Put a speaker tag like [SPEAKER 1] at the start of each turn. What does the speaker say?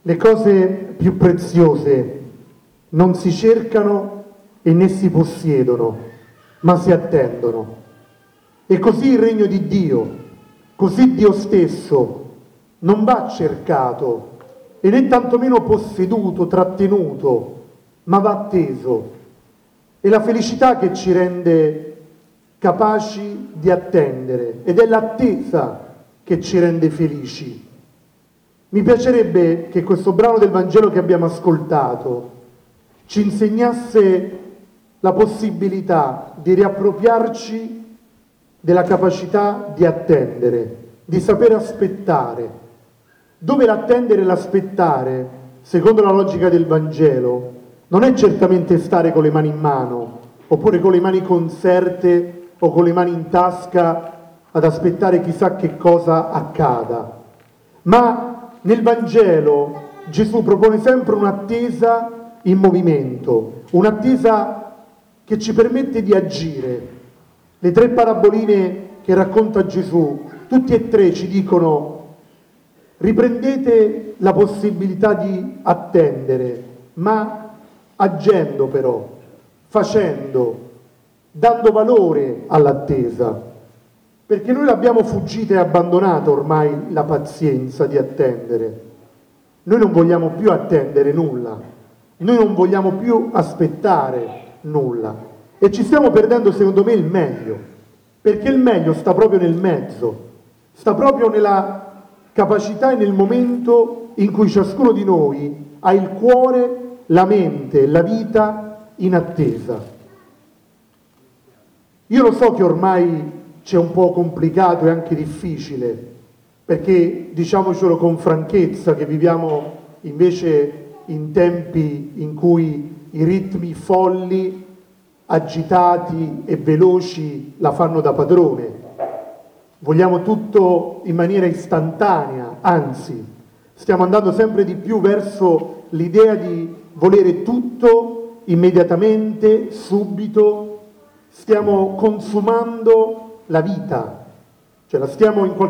[SPEAKER 1] Le cose più preziose non si cercano e né si possiedono, ma si attendono. E così il regno di Dio, così Dio stesso, non va cercato e né tantomeno posseduto, trattenuto, ma va atteso. È la felicità che ci rende capaci di attendere ed è l'attesa che ci rende felici. Mi piacerebbe che questo brano del Vangelo che abbiamo ascoltato ci insegnasse la possibilità di riappropriarci della capacità di attendere, di saper aspettare, dove l'attendere e l'aspettare, secondo la logica del Vangelo, non è certamente stare con le mani in mano, oppure con le mani conserte o con le mani in tasca ad aspettare chissà che cosa accada, ma nel Vangelo Gesù propone sempre un'attesa in movimento, un'attesa che ci permette di agire. Le tre paraboline che racconta Gesù, tutti e tre ci dicono: riprendete la possibilità di attendere, ma agendo però, facendo, dando valore all'attesa. Perché noi l'abbiamo fuggita e abbandonata ormai la pazienza di attendere. Noi non vogliamo più attendere nulla, noi non vogliamo più aspettare nulla e ci stiamo perdendo secondo me il meglio, perché il meglio sta proprio nel mezzo, sta proprio nella capacità e nel momento in cui ciascuno di noi ha il cuore, la mente, la vita in attesa. Io lo so che ormai c'è un po' complicato e anche difficile, perché diciamocelo con franchezza che viviamo invece in tempi in cui i ritmi folli, agitati e veloci la fanno da padrone. Vogliamo tutto in maniera istantanea, anzi, stiamo andando sempre di più verso l'idea di volere tutto immediatamente, subito, stiamo consumando la vita, cioè la stiamo in qualche